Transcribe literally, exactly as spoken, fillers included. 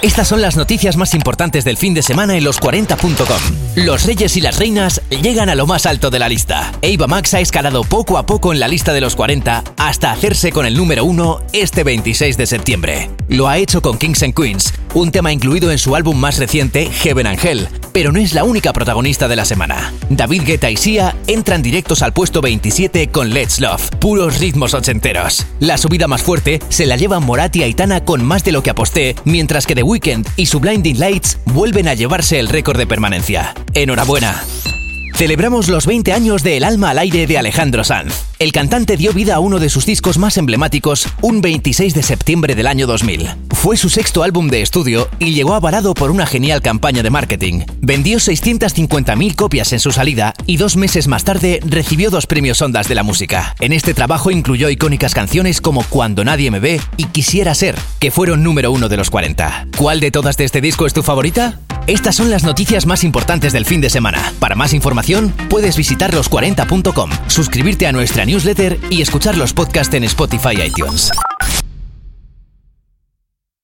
Estas son las noticias más importantes del fin de semana en los cuarenta punto com. Los reyes y las reinas llegan a lo más alto de la lista. Ava Max ha escalado poco a poco en la lista de los cuarenta hasta hacerse con el número uno este veintiséis de septiembre. Lo ha hecho con Kings and Queens, un tema incluido en su álbum más reciente, Heaven and Hell, pero no es la única protagonista de la semana. David Guetta y Sia entran directos al puesto veintisiete con Let's Love, puros ritmos ochenteros. La subida más fuerte se la llevan Morat y Aitana con Más de lo que aposté, mientras que The Weeknd y su Blinding Lights vuelven a llevarse el récord de permanencia. ¡Enhorabuena! Celebramos los veinte años de El alma al aire de Alejandro Sanz. El cantante dio vida a uno de sus discos más emblemáticos un veintiséis de septiembre del año dos mil. Fue su sexto álbum de estudio y llegó avalado por una genial campaña de marketing. Vendió seiscientas cincuenta mil copias en su salida y dos meses más tarde recibió dos premios Ondas de la música. En este trabajo incluyó icónicas canciones como Cuando nadie me ve y Quisiera ser, que fueron número uno de los cuarenta. ¿Cuál de todas de este disco es tu favorita? Estas son las noticias más importantes del fin de semana. Para más información, puedes visitar los cuarenta punto com, suscribirte a nuestra newsletter y escuchar los podcasts en Spotify y iTunes.